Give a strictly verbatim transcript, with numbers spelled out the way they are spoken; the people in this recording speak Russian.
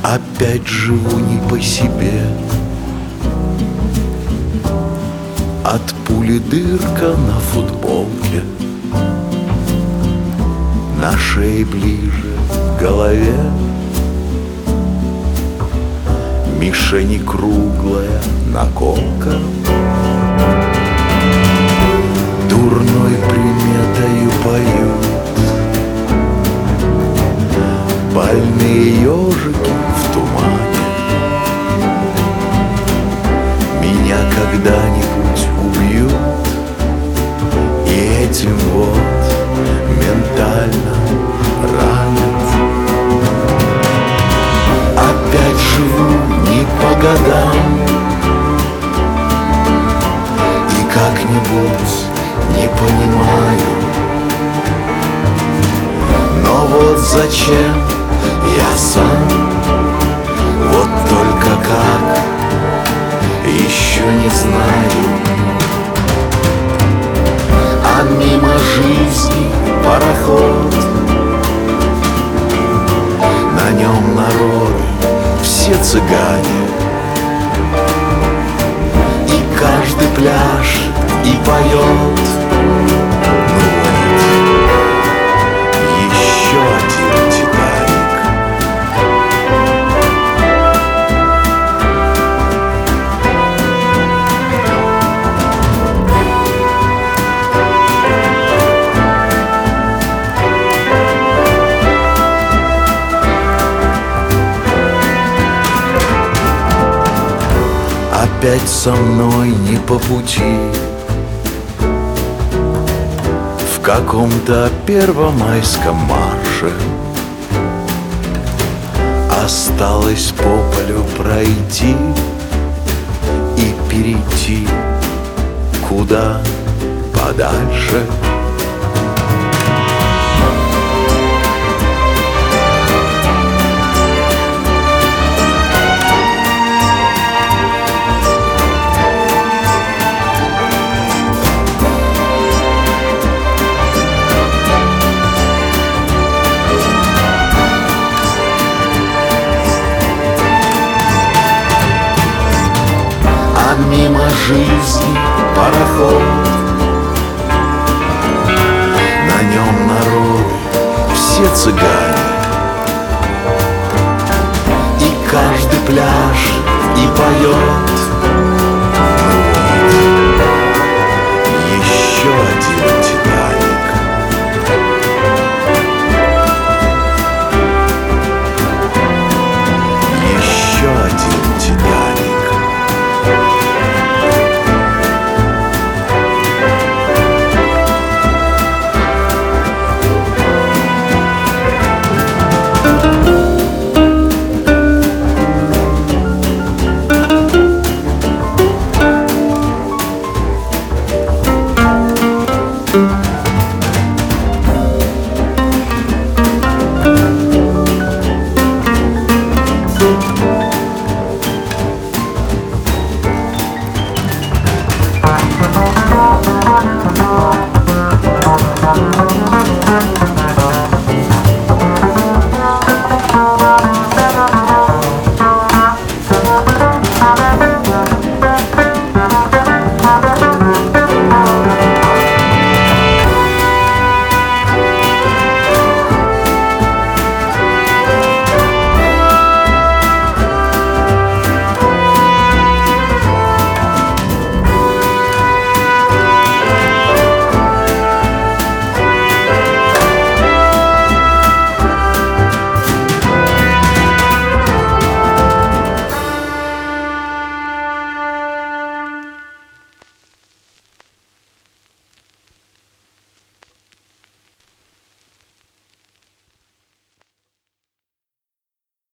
Опять живу не по себе. От пули дырка на футболке, на шее ближе к голове. Мишени круглая наколка, дурной приметою поют. Больные ежики в тумане меня когда-нибудь убьют. И этим вот ментально ранят. Опять живу не по годам и как-нибудь не понимаю. Но вот зачем я сам, вот только как, еще не знаю. А мимо жизни пароход, на нем народы все цыгане, и каждый пляж и поет. Ну вот, еще один Титаник. Опять со мной не по пути. В каком-то первомайском марше осталось по полю пройти и перейти куда подальше. Мимо жизни пароход, на нем народы все цыгане, и каждый пляж и поет. Ну вот, еще один Титаник. Еще один Титаник. Thank you.